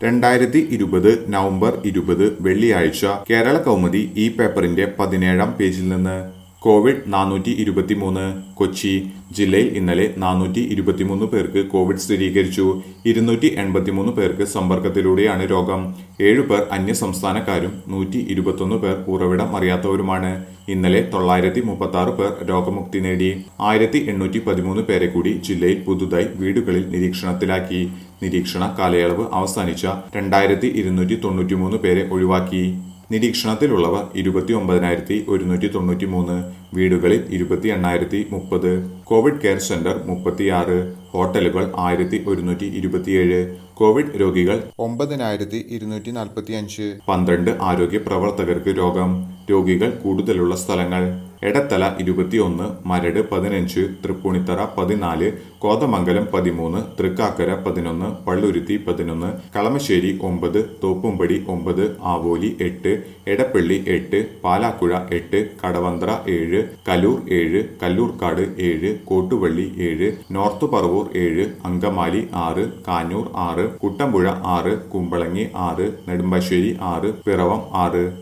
2020 November 20 വെള്ളിയാഴ്ച കേരള കൗമുദി ഈ പേപ്പറിന്റെ 17-ാം പേജിൽ നിന്ന് കോവിഡ് 423 കൊച്ചി ജില്ലയിൽ ഇന്നലെ 423 പേർക്ക് കോവിഡ് സ്ഥിരീകരിച്ചു. 283 പേർക്ക് സമ്പർക്കത്തിലൂടെയാണ് രോഗം. 7 പേർ അന്യസംസ്ഥാനക്കാരും 121 പേർ ഉറവിടം അറിയാത്തവരുമാണ്. ഇന്നലെ 936 പേർ രോഗമുക്തി നേടി. 1813 പേരെ കൂടി ജില്ലയിൽ പുതുതായി വീടുകളിൽ നിരീക്ഷണത്തിലാക്കി. നിരീക്ഷണ കാലയളവ് അവസാനിച്ച 2293 പേരെ ഒഴിവാക്കി. നിരീക്ഷണത്തിലുള്ളവർ 29,193, വീടുകളിൽ 28,030, കോവിഡ് കെയർ സെന്റർ 36, ഹോട്ടലുകൾ 1,127, കോവിഡ് രോഗികൾ 9,245, 12 ആരോഗ്യ പ്രവർത്തകർക്ക് രോഗം. രോഗികൾ കൂടുതലുള്ള സ്ഥലങ്ങൾ: എടത്തല 21, മരട് 15, തൃപ്പൂണിത്തറ 14, കോതമംഗലം 13, തൃക്കാക്കര 11, പള്ളുരുത്തി 11, കളമശ്ശേരി 9, തോപ്പുംപടി 9, ആവോലി 8, എടപ്പള്ളി 8, പാലാക്കുഴ 8, കടവന്ത്ര 7, കലൂർ 7, കല്ലൂർക്കാട് 7, കോട്ടുവള്ളി 7, നോർത്ത് പറവൂർ 7, അങ്കമാലി 6, കാഞ്ഞൂർ 6, കുട്ടമ്പുഴ 6, കുമ്പളങ്ങി 6, നെടുമ്പാശ്ശേരി 6, പിറവം 6.